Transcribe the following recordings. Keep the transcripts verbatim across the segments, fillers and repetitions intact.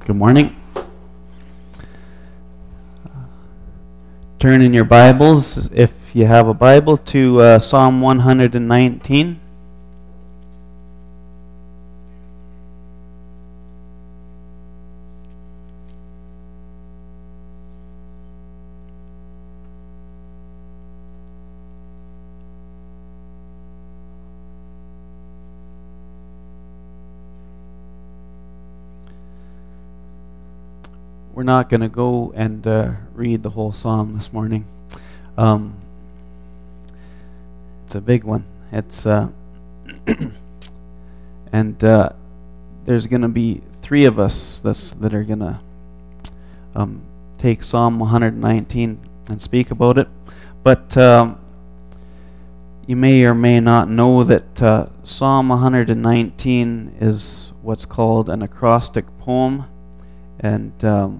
Good morning. Turn in your Bibles, if you have a Bible, to uh, Psalm one hundred nineteen. We're not going to go and uh, read the whole psalm this morning. Um, it's a big one. It's uh, and uh, there's going to be three of us that's, that are going to um, take Psalm one hundred nineteen and speak about it. But um, you may or may not know that uh, Psalm one hundred nineteen is what's called an acrostic poem, and um,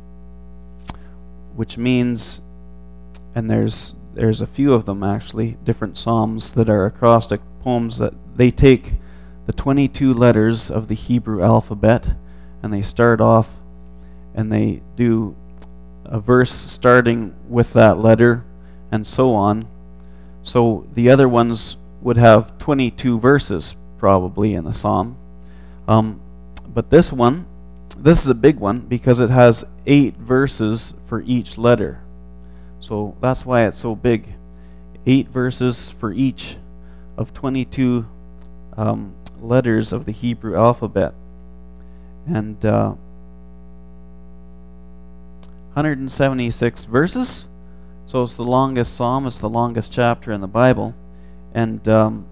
which means, and there's there's a few of them actually, different psalms that are acrostic poems, that they take the twenty-two letters of the Hebrew alphabet and they start off and they do a verse starting with that letter and so on. So the other ones would have twenty-two verses probably in the psalm. Um, but this one, This is a big one because it has eight verses for each letter. So that's why it's so big. Eight verses for each of twenty-two um, letters of the Hebrew alphabet. And uh, one hundred seventy-six verses. So it's the longest psalm. It's the longest chapter in the Bible. And um,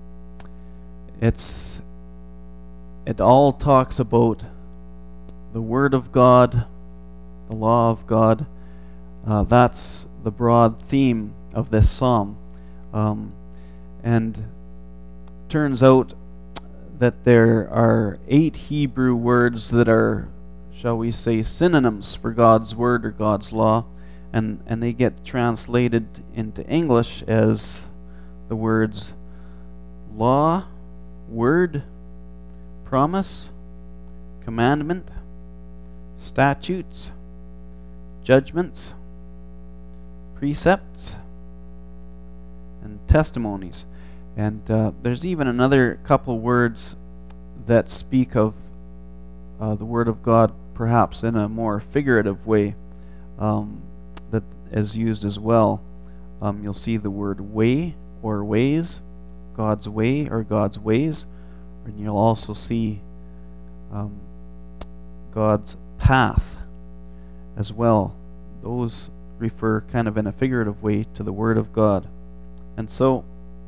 it's it all talks about the Word of God, the law of God. Uh, that's the broad theme of this psalm. Um, and turns out that there are eight Hebrew words that are, shall we say, synonyms for God's Word or God's law, and, and they get translated into English as the words law, word, promise, commandment, statutes, judgments, precepts, and testimonies. And uh, there's even another couple words that speak of uh, the Word of God perhaps in a more figurative way um, that is used as well. Um, you'll see the word way or ways, God's way or God's ways, and you'll also see um, God's path as well. Those refer kind of in a figurative way to the Word of God. And so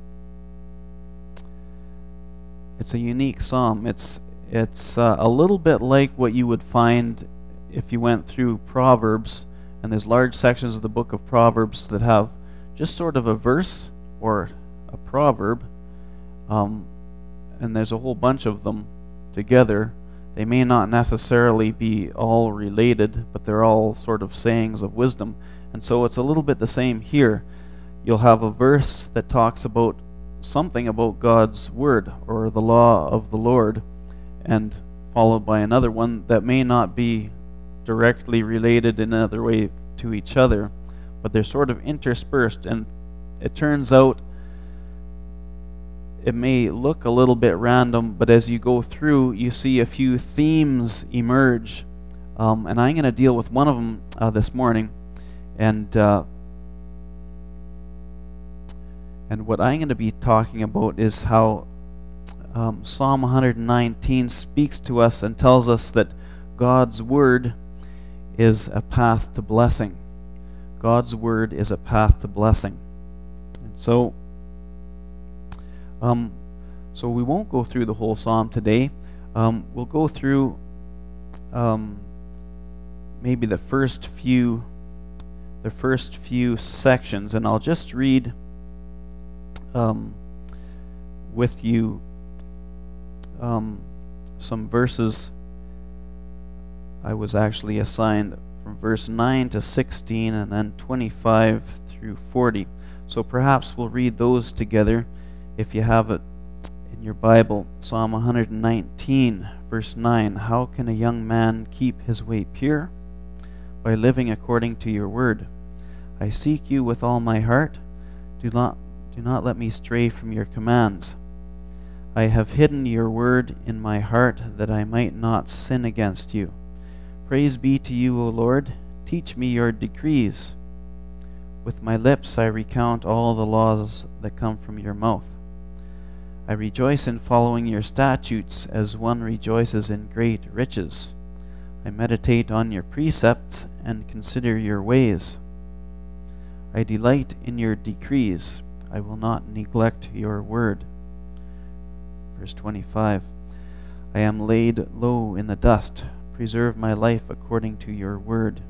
it's a unique psalm. It's it's uh, a little bit like what you would find if you went through Proverbs, and there's large sections of the book of Proverbs that have just sort of a verse or a proverb, um, and there's a whole bunch of them together. They may not necessarily be all related, but they're all sort of sayings of wisdom. And so it's a little bit the same here. You'll have a verse that talks about something about God's Word or the law of the Lord, and followed by another one that may not be directly related in another way to each other, but they're sort of interspersed. And it turns out it may look a little bit random, but as you go through, you see a few themes emerge. Um, and I'm going to deal with one of them uh, this morning. And uh, and what I'm going to be talking about is how um, Psalm one hundred nineteen speaks to us and tells us that God's Word is a path to blessing. God's Word is a path to blessing. And so Um, so we won't go through the whole psalm today. Um, we'll go through um, maybe the first few, the first few sections, and I'll just read um, with you um, some verses. I was actually assigned from verse nine to sixteen, and then twenty-five through forty. So perhaps we'll read those together. If you have it in your Bible, Psalm one hundred nineteen, verse nine, how can a young man keep his way pure? By living according to your word. I seek you with all my heart. Do not, do not let me stray from your commands. I have hidden your word in my heart that I might not sin against you. Praise be to you, O Lord. Teach me your decrees. With my lips I recount all the laws that come from your mouth. I rejoice in following your statutes as one rejoices in great riches. I meditate on your precepts and consider your ways. I delight in your decrees. I will not neglect your word. Verse twenty-five, I am laid low in the dust. Preserve my life according to your word.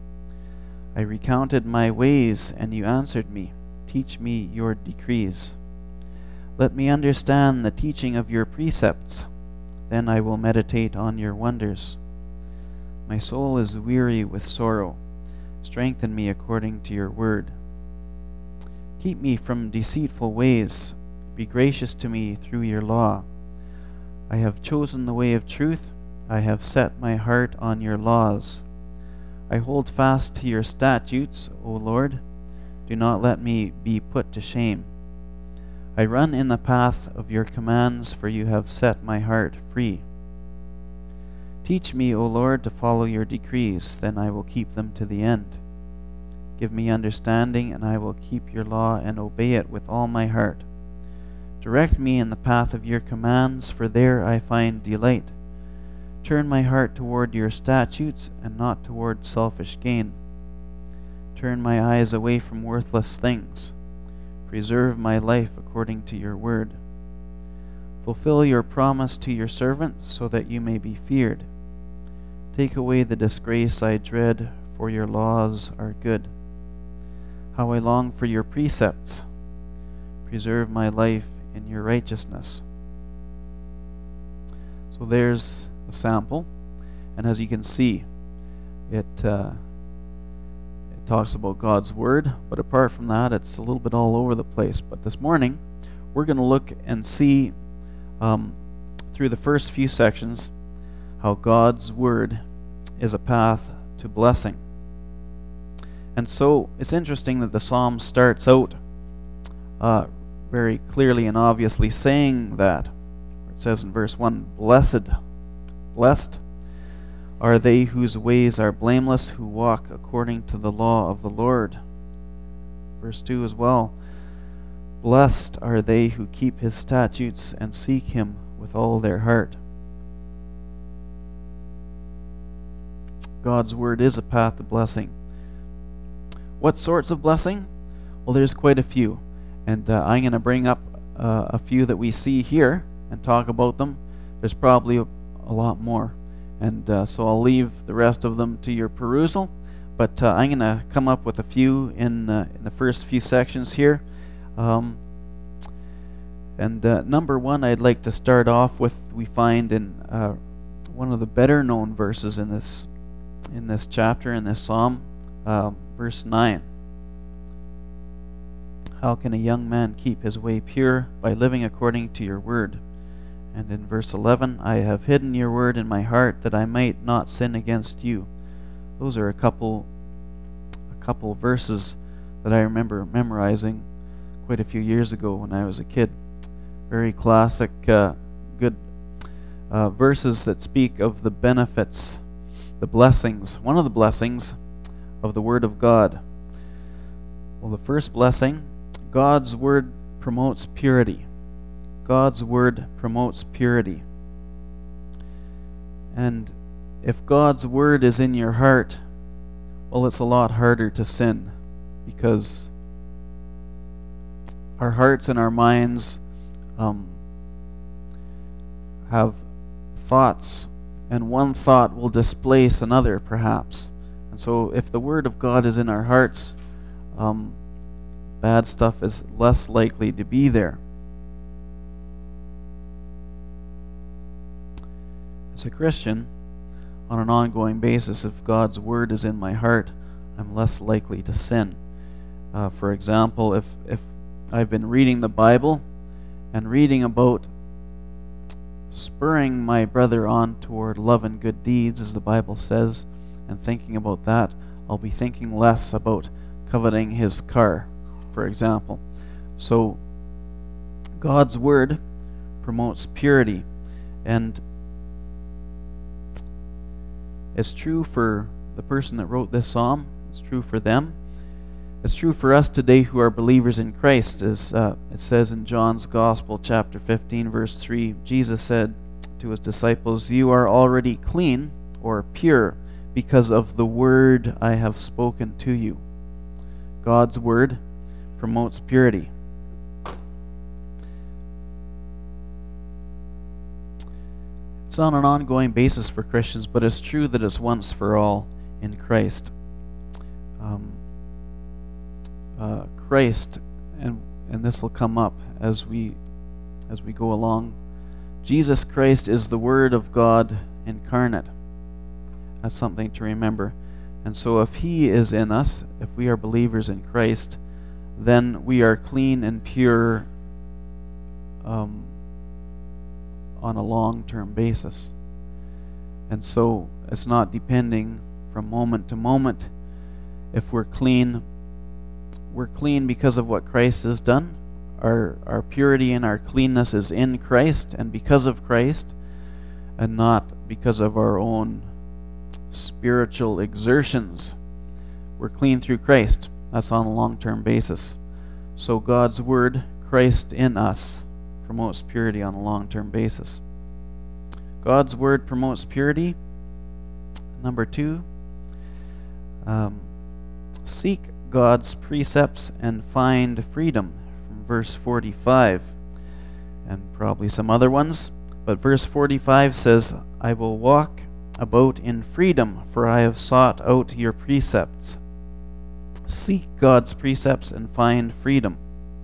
I recounted my ways, and you answered me. Teach me your decrees. Let me understand the teaching of your precepts. Then I will meditate on your wonders. My soul is weary with sorrow. Strengthen me according to your word. Keep me from deceitful ways. Be gracious to me through your law. I have chosen the way of truth. I have set my heart on your laws. I hold fast to your statutes, O Lord. Do not let me be put to shame. I run in the path of your commands, for you have set my heart free. Teach me, O Lord, to follow your decrees, then I will keep them to the end. Give me understanding, and I will keep your law and obey it with all my heart. Direct me in the path of your commands, for there I find delight. Turn my heart toward your statutes and not toward selfish gain. Turn my eyes away from worthless things. Preserve my life according to your word. Fulfill your promise to your servant so that you may be feared. Take away the disgrace I dread, for your laws are good. How I long for your precepts. Preserve my life in your righteousness. So there's a sample, and as you can see, it uh, it talks about God's word, but apart from that, it's a little bit all over the place. But this morning, we're going to look and see um, through the first few sections how God's word is a path to blessing. And so it's interesting that the psalm starts out uh, very clearly and obviously saying that. It says in verse one, Blessed, blessed are they whose ways are blameless, who walk according to the law of the Lord. Verse two as well, Blessed are they who keep his statutes and seek him with all their heart. God's word is a path to blessing. What sorts of blessing? Well, there's quite a few. And uh, I'm going to bring up uh, a few that we see here and talk about them. There's probably a, a lot more. And uh, so I'll leave the rest of them to your perusal. But uh, I'm going to come up with a few in, uh, in the first few sections here. Um, and uh, number one, I'd like to start off with, we find in uh, one of the better known verses in this in this chapter, in this psalm, uh, verse nine. How can a young man keep his way pure? By living according to your word. And in verse eleven, I have hidden your word in my heart that I might not sin against you. Those are a couple a couple verses that I remember memorizing quite a few years ago when I was a kid. Very classic, uh, good uh, verses that speak of the benefits, the blessings, one of the blessings of the Word of God. Well, the first blessing, God's Word promotes purity. God's Word promotes purity. And if God's Word is in your heart, well, it's a lot harder to sin, because our hearts and our minds um, have thoughts, and one thought will displace another, perhaps. And so if the Word of God is in our hearts, um, bad stuff is less likely to be there. As a Christian, on an ongoing basis, if God's Word is in my heart, I'm less likely to sin. Uh, for example, if, if I've been reading the Bible and reading about spurring my brother on toward love and good deeds, as the Bible says, and thinking about that, I'll be thinking less about coveting his car, for example. So God's Word promotes purity, and it's true for the person that wrote this psalm. It's true for them. It's true for us today who are believers in Christ. As uh, it says in John's Gospel, chapter fifteen, verse three, Jesus said to his disciples, "You are already clean," or pure, "because of the word I have spoken to you." God's Word promotes purity. It's on an ongoing basis for Christians, but it's true that it's once for all in Christ. Um, uh, Christ, and and this will come up as we as we go along. Jesus Christ is the Word of God incarnate. That's something to remember. And so if He is in us, if we are believers in Christ, then we are clean and pure um, on a long-term basis. And so it's not depending from moment to moment. If we're clean, we're clean because of what Christ has done. Our, our purity and our cleanness is in Christ and because of Christ, and not because of our own spiritual exertions. We're clean through Christ. That's on a long-term basis. So God's Word, Christ in us, promotes purity on a long-term basis. God's Word promotes purity. Number two, um, seek God's precepts and find freedom, from verse forty-five, and probably some other ones. But verse forty-five says, "I will walk about in freedom, for I have sought out your precepts." Seek God's precepts and find freedom.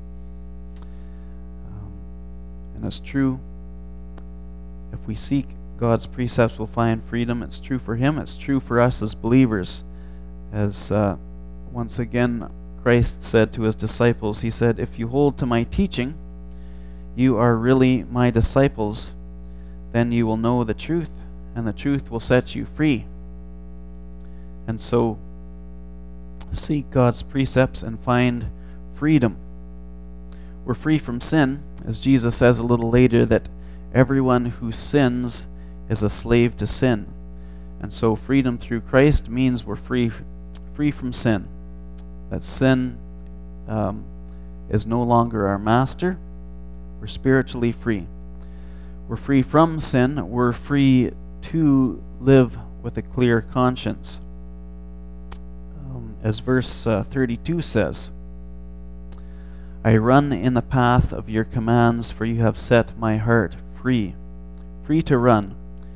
Um, and it's true. If we seek God's precepts, we'll find freedom. It's true for Him. It's true for us as believers. As uh, once again Christ said to His disciples, He said, "If you hold to my teaching, you are really my disciples. Then you will know the truth, and the truth will set you free." And so, seek God's precepts and find freedom. We're free from sin, as Jesus says a little later, that everyone who sins is a slave to sin. And so freedom through Christ means we're free free from sin. That sin um, is no longer our master. We're spiritually free. We're free from sin. We're free to live with a clear conscience. Um, as verse uh, thirty-two says, "I run in the path of your commands, for you have set my heart free." Free to run.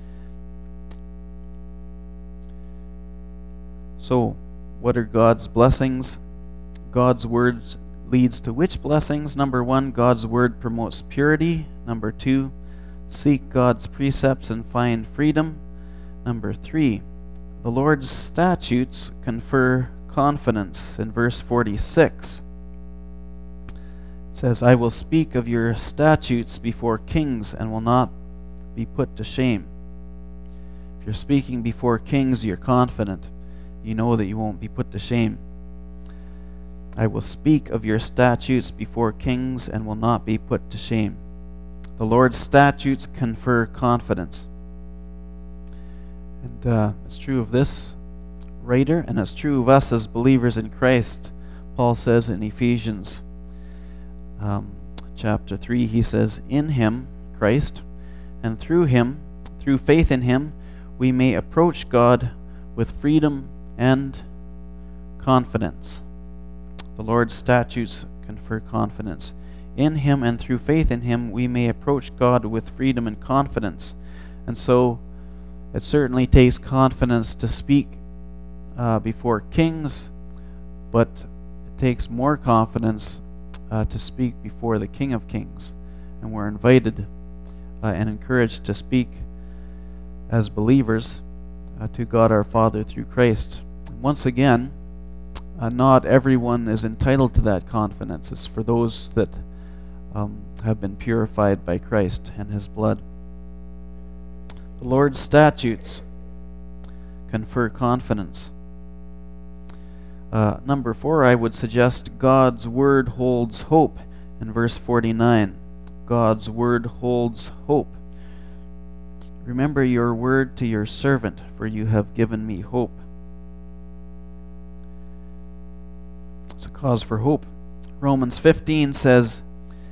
So, what are God's blessings? God's Word leads to which blessings? Number one, God's Word promotes purity. Number two, seek God's precepts and find freedom. Number three, the Lord's statutes confer confidence. In verse forty-six, it says, "I will speak of your statutes before kings and will not be put to shame." If you're speaking before kings, you're confident. You know that you won't be put to shame. "I will speak of your statutes before kings and will not be put to shame." The Lord's statutes confer confidence. And uh, it's true of this writer, and it's true of us as believers in Christ. Paul says in Ephesians um, chapter three, he says, "In Him," Christ, "and through Him, through faith in Him, we may approach God with freedom and confidence." The Lord's statutes confer confidence. In Him and through faith in Him, we may approach God with freedom and confidence. And so, it certainly takes confidence to speak uh, before kings, but it takes more confidence uh, to speak before the King of Kings. And we're invited uh, and encouraged to speak as believers uh, to God our Father through Christ. Once again, uh, not everyone is entitled to that confidence. It's for those that um, have been purified by Christ and His blood. The Lord's statutes confer confidence. Uh, number four, I would suggest God's word holds hope in verse forty-nine. God's word holds hope. Remember your word to your servant, for you have given me hope. It's a cause for hope. Romans fifteen says,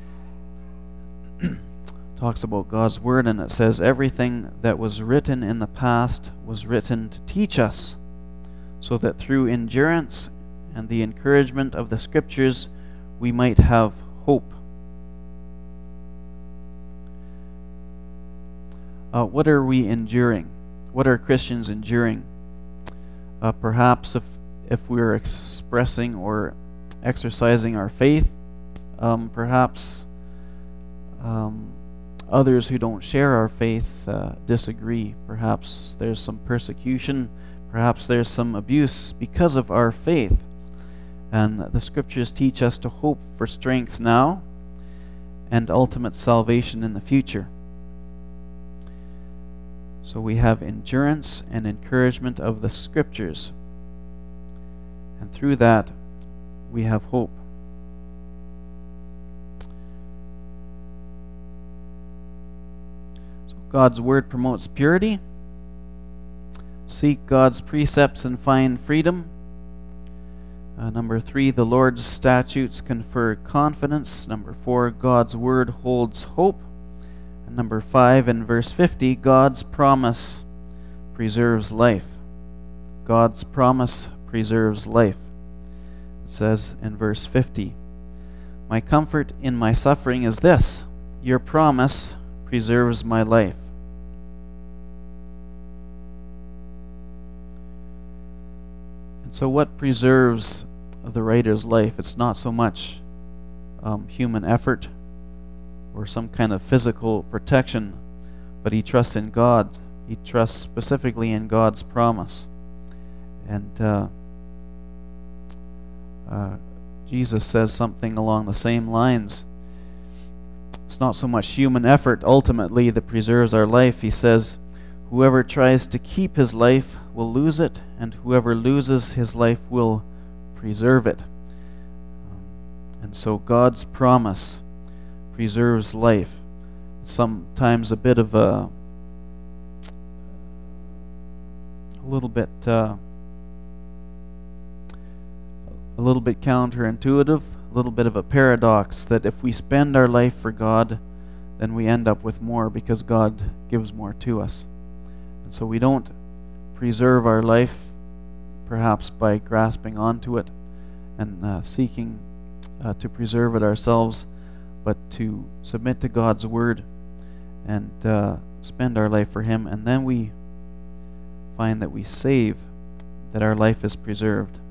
talks about God's word, and it says, everything that was written in the past was written to teach us, so that through endurance and the encouragement of the Scriptures we might have hope. Uh, what are we enduring? What are Christians enduring? Uh, perhaps if if we're expressing or exercising our faith, um, perhaps um, others who don't share our faith uh, disagree. Perhaps there's some persecution. Perhaps there's some abuse because of our faith. And the Scriptures teach us to hope for strength now and ultimate salvation in the future. So we have endurance and encouragement of the Scriptures. And through that, we have hope. So God's Word promotes purity. Seek God's precepts and find freedom. Uh, number three, the Lord's statutes confer confidence. Number four, God's Word holds hope. And number five, in verse fifty, God's promise preserves life. God's promise preserves life. It says in verse fifty, my comfort in my suffering is this, your promise preserves my life. And so what preserves the writer's life? It's not so much um, human effort or some kind of physical protection, but he trusts in God. He trusts specifically in God's promise. And uh, uh, Jesus says something along the same lines. It's not so much human effort ultimately that preserves our life. He says, whoever tries to keep his life will lose it, and whoever loses his life will preserve it. And so God's promise preserves life. Sometimes a bit of a, a little bit, uh, a little bit counterintuitive, a little bit of a paradox that if we spend our life for God, then we end up with more because God gives more to us. And so we don't preserve our life perhaps by grasping onto it and uh, seeking uh, to preserve it ourselves, but to submit to God's Word and uh, spend our life for Him, and then we find that we save, that our life is preserved.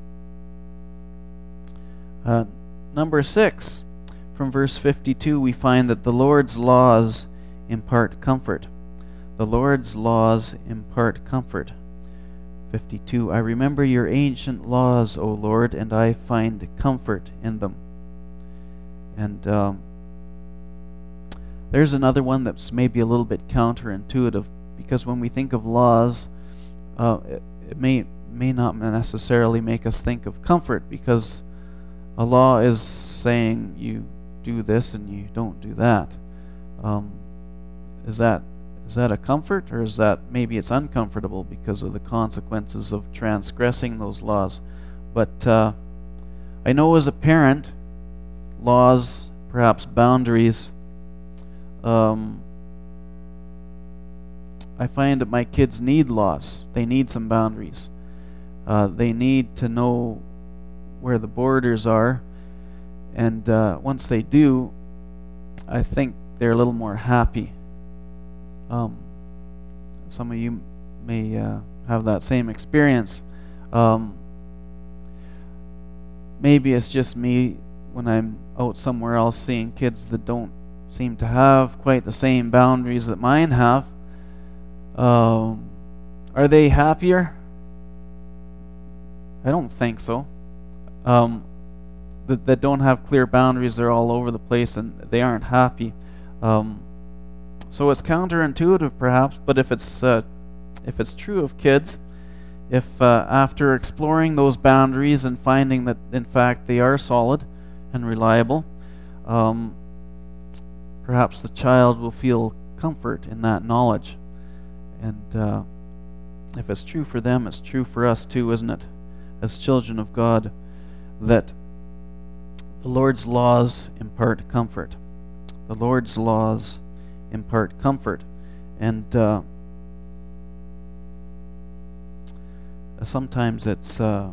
Uh, number six, from verse fifty-two, we find that the Lord's laws impart comfort. The Lord's laws impart comfort. fifty-two, I remember your ancient laws, O Lord, and I find comfort in them. And um, there's another one that's maybe a little bit counterintuitive, because when we think of laws, uh, it, it may may not necessarily make us think of comfort, because a law is saying you do this and you don't do that. Um, is that is that a comfort, or is that maybe it's uncomfortable because of the consequences of transgressing those laws? But uh, I know as a parent, laws, perhaps boundaries, um, I find that my kids need laws. They need some boundaries. Uh, they need to know where the borders are, and uh, once they do, I think they're a little more happy. Um, some of you may uh, have that same experience. Um, maybe it's just me when I'm out somewhere else seeing kids that don't seem to have quite the same boundaries that mine have. Um, are they happier? I don't think so. Um, that, that don't have clear boundaries, they're all over the place and they aren't happy. Um, So it's counterintuitive, perhaps, but if it's uh, if it's true of kids, if uh, after exploring those boundaries and finding that in fact they are solid and reliable, um, perhaps the child will feel comfort in that knowledge. And uh, if it's true for them, it's true for us too, isn't it? As children of God, that the Lord's laws impart comfort. The Lord's laws impart comfort. And uh, sometimes it's uh,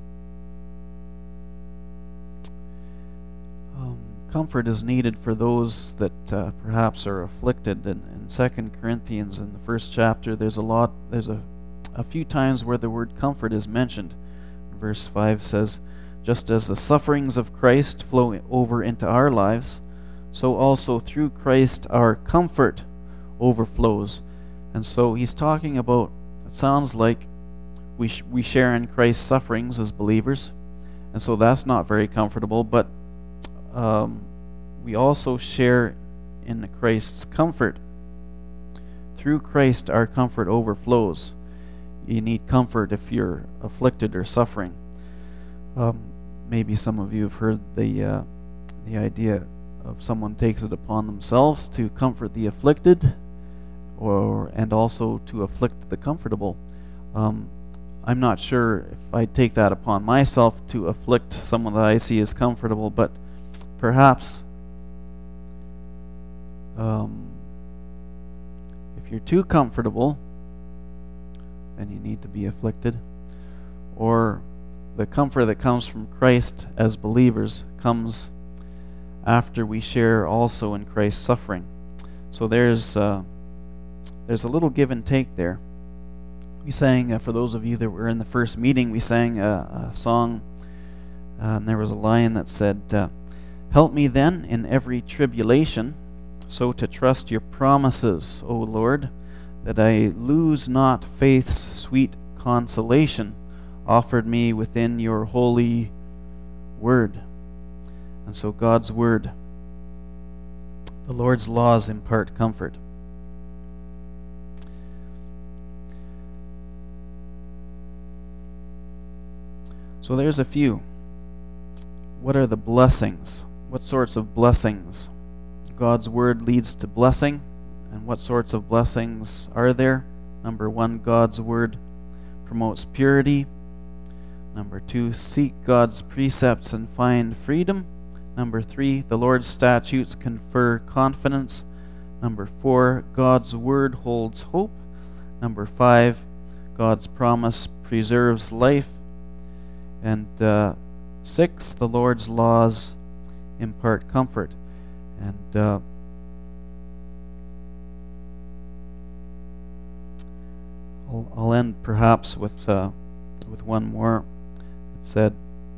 um, comfort is needed for those that uh, perhaps are afflicted. And in Second Corinthians, in the first chapter, there's a lot. There's a a few times where the word comfort is mentioned. Verse five says, "Just as the sufferings of Christ flow over into our lives, so also through Christ our comfort overflows." And so he's talking about, it sounds like we sh- we share in Christ's sufferings as believers, and so that's not very comfortable, but um, we also share in Christ's comfort. Through Christ our comfort overflows. You need comfort if you're afflicted or suffering. Um, maybe some of you have heard the uh, the idea of someone takes it upon themselves to comfort the afflicted, or and also to afflict the comfortable. Um, I'm not sure if I take that upon myself to afflict someone that I see as comfortable, but perhaps um, if you're too comfortable, then you need to be afflicted. Or the comfort that comes from Christ as believers comes after we share also in Christ's suffering. So there's uh, there's a little give and take there. We sang, uh, for those of you that were in the first meeting, we sang a, a song, uh, and there was a line that said, uh, "Help me then in every tribulation, so to trust your promises, O Lord, that I lose not faith's sweet consolation offered me within your holy word." And so God's word, the Lord's laws impart comfort. So there's a few. What are the blessings? What sorts of blessings? God's word leads to blessing. And what sorts of blessings are there? Number one, God's word promotes purity. Number two, seek God's precepts and find freedom. Number three, the Lord's statutes confer confidence. Number four, God's word holds hope. Number five, God's promise preserves life. And uh, six, the Lord's laws impart comfort. And uh, I'll, I'll end perhaps with uh, with one more. It said,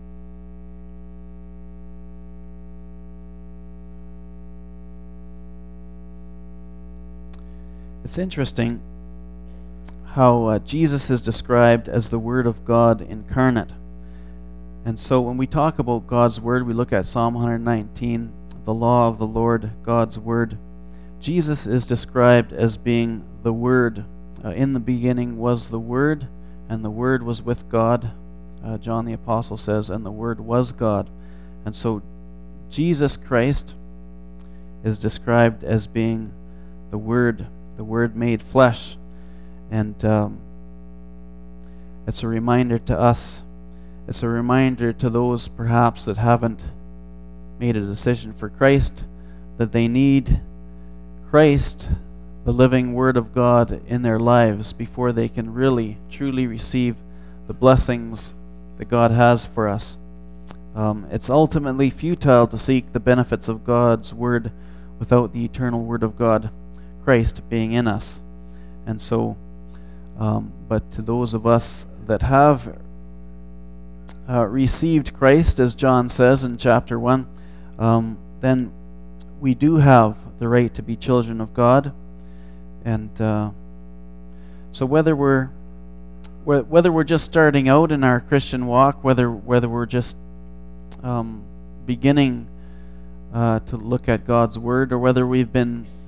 it's interesting how uh, Jesus is described as the Word of God incarnate. And so when we talk about God's Word, we look at Psalm one nineteen, the law of the Lord, God's Word. Jesus is described as being the Word. Uh, in the beginning was the Word, and the Word was with God. Uh, John the Apostle says, and the Word was God. And so Jesus Christ is described as being the Word, the Word made flesh. And um, it's a reminder to us, it's a reminder to those perhaps that haven't made a decision for Christ, that they need Christ, the living Word of God, in their lives before they can really, truly receive the blessings that God has for us. Um, it's ultimately futile to seek the benefits of God's Word without the eternal Word of God, Christ, being in us. And so, um, but to those of us that have uh, received Christ, as John says in chapter one, um, then we do have the right to be children of God. And uh, so whether we're whether we're just starting out in our Christian walk, whether whether we're just um, beginning uh, to look at God's Word, or whether we've been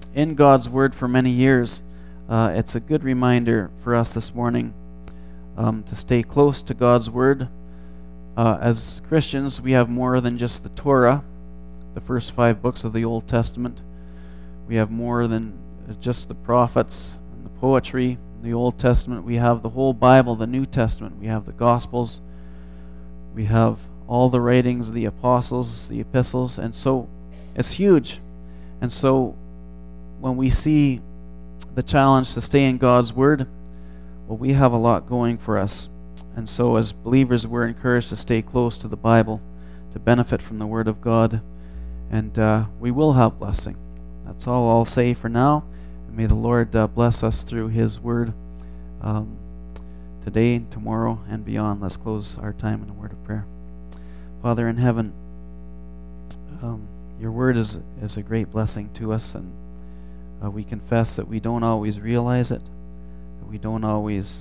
in God's Word for many years, uh, it's a good reminder for us this morning um, to stay close to God's Word. Uh, as Christians, we have more than just the Torah, the first five books of the Old Testament. We have more than just the prophets and the poetry in the Old Testament. We have the whole Bible, the New Testament. We have the Gospels. We have all the writings of the apostles, the epistles, and so it's huge. And so when we see the challenge to stay in God's Word, well, we have a lot going for us. And so as believers, we're encouraged to stay close to the Bible, to benefit from the Word of God, and uh, we will have blessing. That's all I'll say for now. And may the Lord uh, bless us through His Word um, today, tomorrow, and beyond. Let's close our time in a word of prayer. Father in heaven, um, your Word is, is a great blessing to us, and uh, we confess that we don't always realize it, that we don't always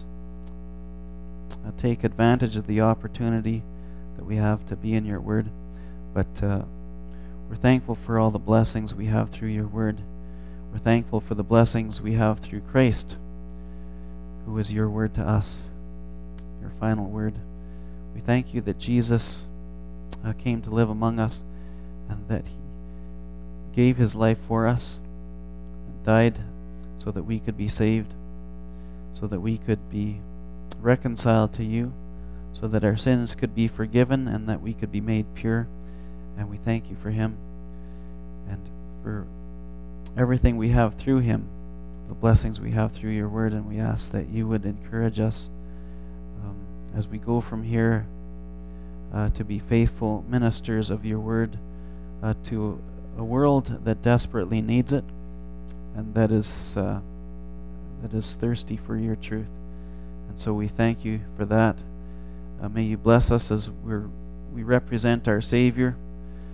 uh, take advantage of the opportunity that we have to be in your Word, but uh, we're thankful for all the blessings we have through your Word. We're thankful for the blessings we have through Christ, who is your Word to us, your final Word. We thank you that Jesus uh, came to live among us, and that He gave His life for us, and died so that we could be saved, so that we could be reconciled to you, so that our sins could be forgiven, and that we could be made pure. And we thank you for Him and for everything we have through Him, the blessings we have through your Word, and we ask that you would encourage us um, as we go from here uh, to be faithful ministers of your Word uh, to a world that desperately needs it, and that is uh, that is thirsty for your truth. And so we thank you for that. Uh, may you bless us as we're, we represent our Savior,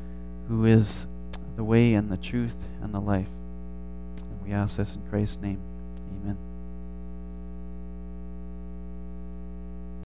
who is the way and the truth and the life. And we ask this in Christ's name.